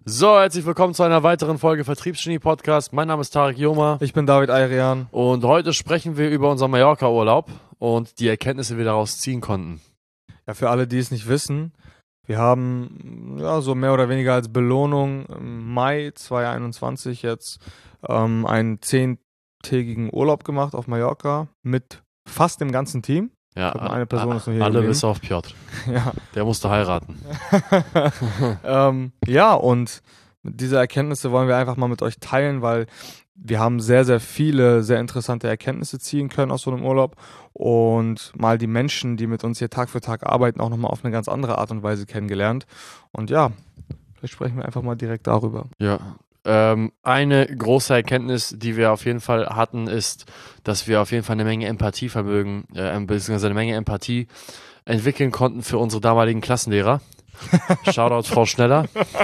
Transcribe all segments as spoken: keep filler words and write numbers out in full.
So, herzlich willkommen zu einer weiteren Folge Vertriebsgenie-Podcast. Mein Name ist Tarek Joma. Ich bin David Ayrian. Und heute sprechen wir über unseren Mallorca-Urlaub und die Erkenntnisse, die wir daraus ziehen konnten. Ja, für alle, die es nicht wissen, wir haben ja so mehr oder weniger als Belohnung im Mai zweitausendeinundzwanzig jetzt ähm, einen zehntägigen Urlaub gemacht auf Mallorca mit fast dem ganzen Team. Ja, Ich glaub, eine Person ist noch hier alle geblieben. bis auf Piotr. Ja. Der musste heiraten. ähm, ja, und diese Erkenntnisse wollen wir einfach mal mit euch teilen, weil wir haben sehr, sehr viele sehr interessante Erkenntnisse ziehen können aus so einem Urlaub und mal die Menschen, die mit uns hier Tag für Tag arbeiten, auch nochmal auf eine ganz andere Art und Weise kennengelernt. Und ja, vielleicht sprechen wir einfach mal direkt darüber. Ja. Ähm, eine große Erkenntnis, die wir auf jeden Fall hatten, ist, dass wir auf jeden Fall eine Menge Empathievermögen, äh, beziehungsweise eine Menge Empathie entwickeln konnten für unsere damaligen Klassenlehrer. Shoutout Frau Schneller.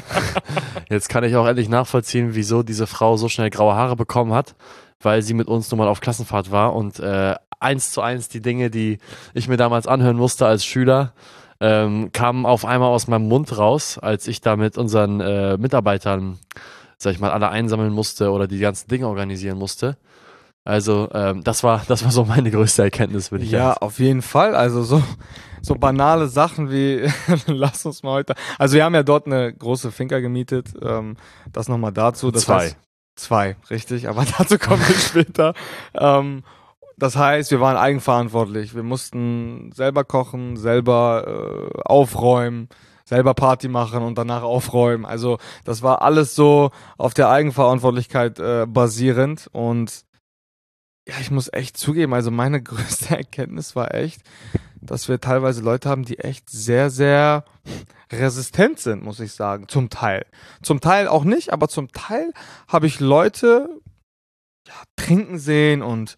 Jetzt kann ich auch endlich nachvollziehen, wieso diese Frau so schnell graue Haare bekommen hat, weil sie mit uns nun mal auf Klassenfahrt war und äh, eins zu eins die Dinge, die ich mir damals anhören musste als Schüler, ähm, kamen auf einmal aus meinem Mund raus, als ich da mit unseren äh, Mitarbeitern, sag ich mal, alle einsammeln musste oder die ganzen Dinge organisieren musste. Also ähm, das war das war so meine größte Erkenntnis, würde ich sagen. Ja, jetzt. Auf jeden Fall. Also so, so banale Sachen wie, lass uns mal heute, also wir haben ja dort eine große Finca gemietet, ähm, das nochmal dazu. Das zwei. Heißt, zwei, richtig, aber dazu kommen wir später. Ähm, das heißt, wir waren eigenverantwortlich. Wir mussten selber kochen, selber äh, aufräumen, selber Party machen und danach aufräumen. Also das war alles so auf der Eigenverantwortlichkeit äh, basierend und ja, ich muss echt zugeben, also meine größte Erkenntnis war echt, dass wir teilweise Leute haben, die echt sehr, sehr resistent sind, muss ich sagen, zum Teil. Zum Teil auch nicht, aber zum Teil habe ich Leute ja, trinken sehen und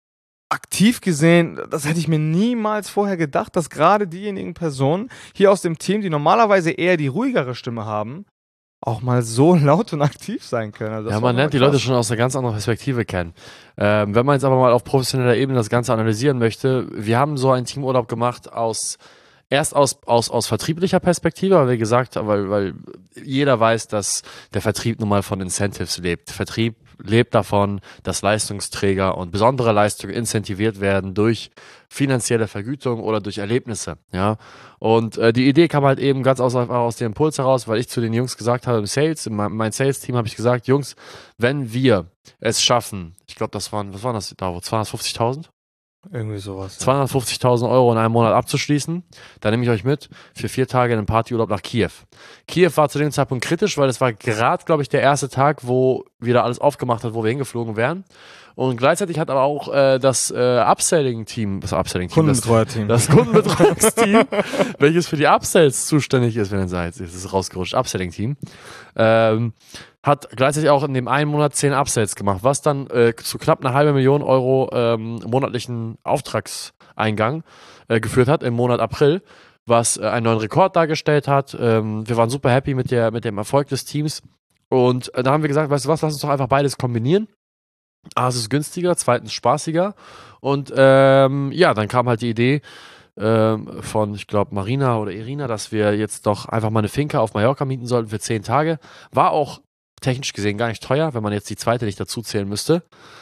aktiv gesehen, das hätte ich mir niemals vorher gedacht, dass gerade diejenigen Personen hier aus dem Team, die normalerweise eher die ruhigere Stimme haben, auch mal so laut und aktiv sein können. Also ja, man lernt die Leute schon aus einer ganz anderen Perspektive kennen. Ähm, wenn man jetzt aber mal auf professioneller Ebene das Ganze analysieren möchte, wir haben so einen Teamurlaub gemacht aus, erst aus, aus, aus vertrieblicher Perspektive, weil wir gesagt haben, weil, weil jeder weiß, dass der Vertrieb nun mal von Incentives lebt. Vertrieb lebt davon, dass Leistungsträger und besondere Leistungen incentiviert werden durch finanzielle Vergütung oder durch Erlebnisse, ja. Und äh, die Idee kam halt eben ganz aus, aus dem Impuls heraus, weil ich zu den Jungs gesagt habe, im Sales, in mein, mein Sales-Team habe ich gesagt, Jungs, wenn wir es schaffen, ich glaube, das waren, was waren das da, zweihundertfünfzigtausend? Irgendwie sowas. Ja. zweihundertfünfzigtausend Euro in einem Monat abzuschließen, dann nehme ich euch mit für vier Tage in einen Partyurlaub nach Kiew. Kiew war zu dem Zeitpunkt kritisch, weil es war gerade, glaube ich, der erste Tag, wo wieder alles aufgemacht hat, wo wir hingeflogen wären. Und gleichzeitig hat aber auch äh, das äh, Upselling-Team, das Upselling-Team, Kundenbetreuer-Team, das, das Kundenbetreuungsteam, welches für die Upsells zuständig ist, wenn ihr seid, ist es rausgerutscht, Upselling-Team, ähm, hat gleichzeitig auch in dem einen Monat zehn Upsells gemacht, was dann äh, zu knapp eine halbe Million Euro ähm, monatlichen Auftragseingang äh, geführt hat im Monat April, was äh, einen neuen Rekord dargestellt hat. Ähm, wir waren super happy mit der mit dem Erfolg des Teams und äh, da haben wir gesagt, weißt du was, lass uns doch einfach beides kombinieren. A, es ist günstiger, zweitens spaßiger und ähm, ja, dann kam halt die Idee ähm, von, ich glaube, Marina oder Irina, dass wir jetzt doch einfach mal eine Finca auf Mallorca mieten sollten für zehn Tage. War auch technisch gesehen gar nicht teuer, wenn man jetzt die zweite nicht dazu zählen müsste.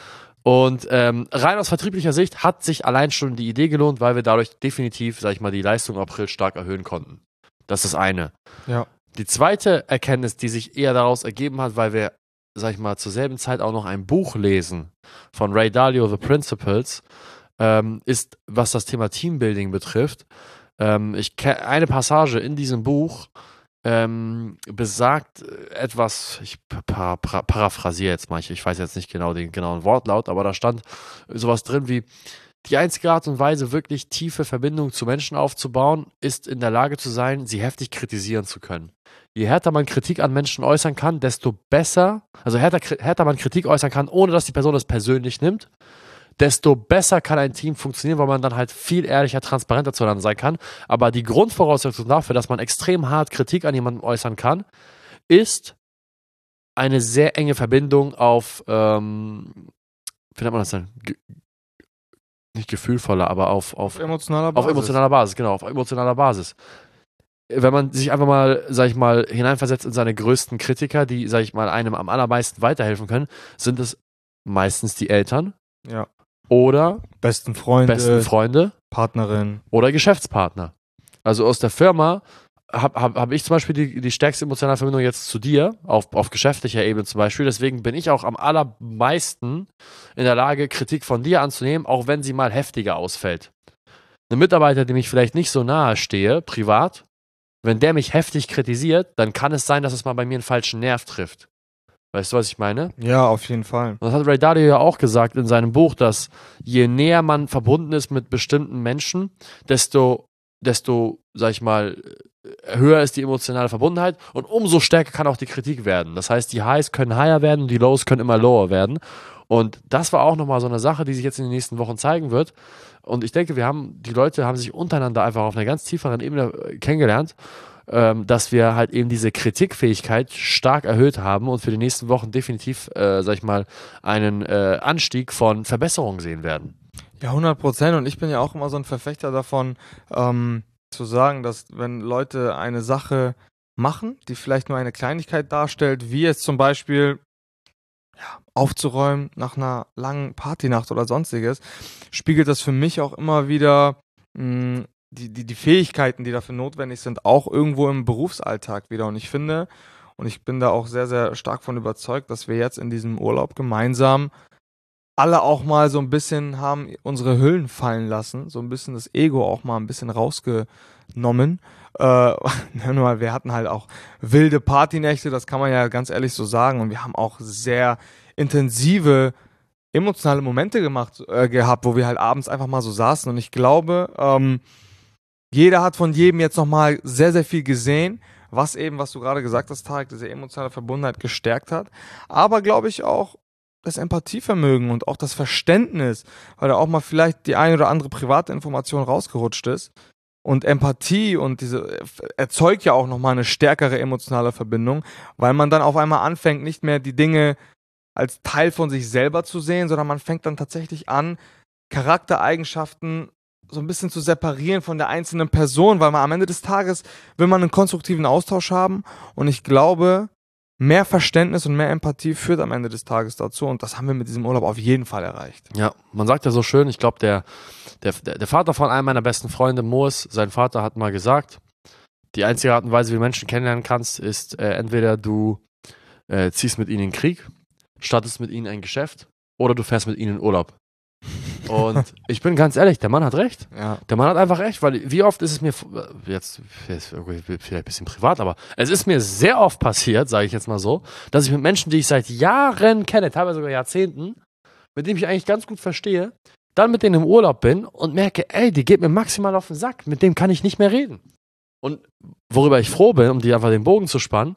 Und ähm, rein aus vertrieblicher Sicht hat sich allein schon die Idee gelohnt, weil wir dadurch definitiv, sag ich mal, die Leistung im April stark erhöhen konnten. Das ist das eine. Ja. Die zweite Erkenntnis, die sich eher daraus ergeben hat, weil wir, sag ich mal, zur selben Zeit auch noch ein Buch lesen von Ray Dalio, The Principles, ähm, ist, was das Thema Teambuilding betrifft. Ähm, ich ke- eine Passage in diesem Buch ähm, besagt etwas, ich para- para- paraphrasiere jetzt mal, ich, ich weiß jetzt nicht genau den genauen Wortlaut, aber da stand sowas drin wie: Die einzige Art und Weise, wirklich tiefe Verbindungen zu Menschen aufzubauen, ist in der Lage zu sein, sie heftig kritisieren zu können. Je härter man Kritik an Menschen äußern kann, desto besser, also härter, härter man Kritik äußern kann, ohne dass die Person das persönlich nimmt, desto besser kann ein Team funktionieren, weil man dann halt viel ehrlicher, transparenter zueinander sein kann. Aber die Grundvoraussetzung dafür, dass man extrem hart Kritik an jemandem äußern kann, ist eine sehr enge Verbindung auf, ähm, wie nennt man das denn? Ge- nicht gefühlvoller, aber auf, auf, Auf emotionaler Basis. auf emotionaler Basis, genau, auf emotionaler Basis. wenn man sich einfach mal, sag ich mal, hineinversetzt in seine größten Kritiker, die, sag ich mal, einem am allermeisten weiterhelfen können, sind es meistens die Eltern. Ja. Oder besten Freunde, besten Freunde, Partnerin oder Geschäftspartner. Also aus der Firma habe hab, hab ich zum Beispiel die, die stärkste emotionale Verbindung jetzt zu dir, auf, auf geschäftlicher Ebene zum Beispiel. Deswegen bin ich auch am allermeisten in der Lage, Kritik von dir anzunehmen, auch wenn sie mal heftiger ausfällt. Ein Mitarbeiter, dem ich vielleicht nicht so nahe stehe, privat, wenn der mich heftig kritisiert, dann kann es sein, dass es mal bei mir einen falschen Nerv trifft. Weißt du, was ich meine? Ja, auf jeden Fall. Das hat Ray Dalio ja auch gesagt in seinem Buch, dass je näher man verbunden ist mit bestimmten Menschen, desto, desto, sag ich mal, höher ist die emotionale Verbundenheit und umso stärker kann auch die Kritik werden. Das heißt, die Highs können higher werden und die Lows können immer lower werden. Und das war auch nochmal so eine Sache, die sich jetzt in den nächsten Wochen zeigen wird. Und ich denke, wir haben, die Leute haben sich untereinander einfach auf einer ganz tieferen Ebene kennengelernt, ähm, dass wir halt eben diese Kritikfähigkeit stark erhöht haben und für die nächsten Wochen definitiv, äh, sag ich mal, einen äh, Anstieg von Verbesserungen sehen werden. Ja, hundert Prozent. Und ich bin ja auch immer so ein Verfechter davon, ähm, zu sagen, dass wenn Leute eine Sache machen, die vielleicht nur eine Kleinigkeit darstellt, wie jetzt zum Beispiel ja, aufzuräumen nach einer langen Partynacht oder sonstiges, spiegelt das für mich auch immer wieder mh, die, die, die Fähigkeiten, die dafür notwendig sind, auch irgendwo im Berufsalltag wieder. Und ich finde, und ich bin da auch sehr, sehr stark von überzeugt, dass wir jetzt in diesem Urlaub gemeinsam alle auch mal so ein bisschen haben unsere Hüllen fallen lassen, so ein bisschen das Ego auch mal ein bisschen rausgenommen. Äh, wir hatten halt auch wilde Partynächte, das kann man ja ganz ehrlich so sagen. Und wir haben auch sehr intensive emotionale Momente gemacht, äh, gehabt, wo wir halt abends einfach mal so saßen. Und ich glaube, ähm, jeder hat von jedem jetzt nochmal sehr, sehr viel gesehen, was eben, was du gerade gesagt hast, Tarek, diese emotionale Verbundenheit gestärkt hat. Aber glaube ich auch, das Empathievermögen und auch das Verständnis, weil da auch mal vielleicht die eine oder andere private Information rausgerutscht ist. Und Empathie und diese erzeugt ja auch nochmal eine stärkere emotionale Verbindung, weil man dann auf einmal anfängt, nicht mehr die Dinge als Teil von sich selber zu sehen, sondern man fängt dann tatsächlich an, Charaktereigenschaften so ein bisschen zu separieren von der einzelnen Person, weil man am Ende des Tages will man einen konstruktiven Austausch haben. Und ich glaube, mehr Verständnis und mehr Empathie führt am Ende des Tages dazu und das haben wir mit diesem Urlaub auf jeden Fall erreicht. Ja, man sagt ja so schön, ich glaube, der, der, der Vater von einem meiner besten Freunde, Moos, sein Vater hat mal gesagt, die einzige Art und Weise, wie du Menschen kennenlernen kannst, ist äh, entweder du äh, ziehst mit ihnen in den Krieg, startest mit ihnen ein Geschäft oder du fährst mit ihnen in Urlaub. Und ich bin ganz ehrlich, der Mann hat recht. Ja. Der Mann hat einfach recht, weil wie oft ist es mir, jetzt, jetzt vielleicht ein bisschen privat, aber es ist mir sehr oft passiert, sage ich jetzt mal so, dass ich mit Menschen, die ich seit Jahren kenne, teilweise sogar Jahrzehnten, mit denen ich eigentlich ganz gut verstehe, dann mit denen im Urlaub bin und merke, ey, die geht mir maximal auf den Sack, mit dem kann ich nicht mehr reden. Und worüber ich froh bin, um die einfach den Bogen zu spannen,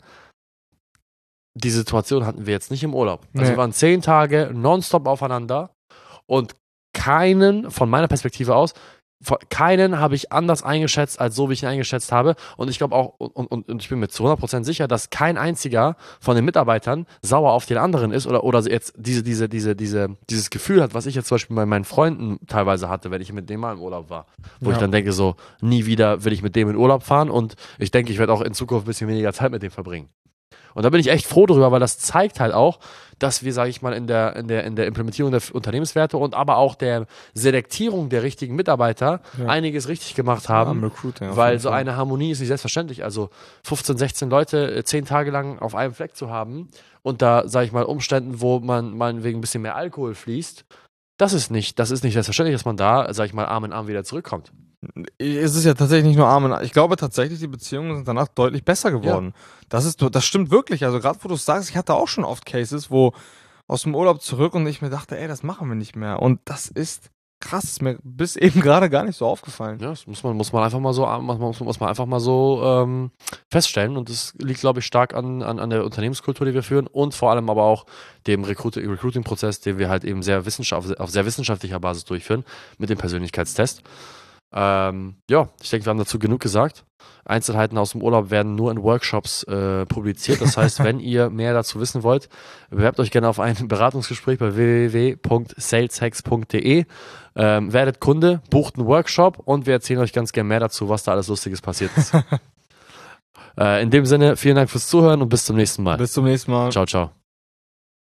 die Situation hatten wir jetzt nicht im Urlaub. Also Nee. wir waren zehn Tage nonstop aufeinander und keinen, von meiner Perspektive aus, von- keinen habe ich anders eingeschätzt, als so wie ich ihn eingeschätzt habe. Und ich glaube auch, und, und, und ich bin mir zu hundert Prozent sicher, dass kein einziger von den Mitarbeitern sauer auf den anderen ist oder, oder jetzt diese, diese, diese, diese, dieses Gefühl hat, was ich jetzt zum Beispiel bei meinen Freunden teilweise hatte, wenn ich mit dem mal im Urlaub war. Wo Ja. ich dann denke, so, nie wieder will ich mit dem in Urlaub fahren und ich denke, ich werde auch in Zukunft ein bisschen weniger Zeit mit dem verbringen. Und da bin ich echt froh drüber, weil das zeigt halt auch, dass wir, sage ich mal, in der, in, der, in der Implementierung der Unternehmenswerte und aber auch der Selektierung der richtigen Mitarbeiter Ja. einiges richtig gemacht Ja, haben. am Recruiting auf weil jeden so Fall. eine Harmonie ist nicht selbstverständlich. Also fünfzehn, sechzehn Leute äh, zehn Tage lang auf einem Fleck zu haben unter, sage ich mal, Umständen, wo man meinetwegen ein bisschen mehr Alkohol fließt, das ist nicht, das ist nicht selbstverständlich, dass man da, sage ich mal, Arm in Arm wieder zurückkommt. Es ist ja tatsächlich nicht nur Arm in Arm. Ich glaube tatsächlich, die Beziehungen sind danach deutlich besser geworden. Das ist, das stimmt wirklich. Also gerade wo du es sagst, ich hatte auch schon oft Cases, wo aus dem Urlaub zurück und ich mir dachte, ey, das machen wir nicht mehr. Und das ist krass, ist mir bis eben gerade gar nicht so aufgefallen. Ja, das muss man, muss man einfach mal so, muss, muss man einfach mal so ähm, feststellen. Und das liegt, glaube ich, stark an, an, an der Unternehmenskultur, die wir führen und vor allem aber auch dem Recruiting- Recruiting-Prozess, den wir halt eben sehr wissenschaft, auf sehr wissenschaftlicher Basis durchführen, mit dem Persönlichkeitstest. Ähm, ja, ich denke, wir haben dazu genug gesagt. Einzelheiten aus dem Urlaub werden nur in Workshops äh, publiziert. Das heißt, wenn ihr mehr dazu wissen wollt, bewerbt euch gerne auf ein Beratungsgespräch bei w w w punkt saleshacks punkt d e. Ähm, werdet Kunde, bucht einen Workshop und wir erzählen euch ganz gerne mehr dazu, was da alles Lustiges passiert ist. Äh, in dem Sinne, vielen Dank fürs Zuhören und bis zum nächsten Mal. Bis zum nächsten Mal. Ciao, ciao.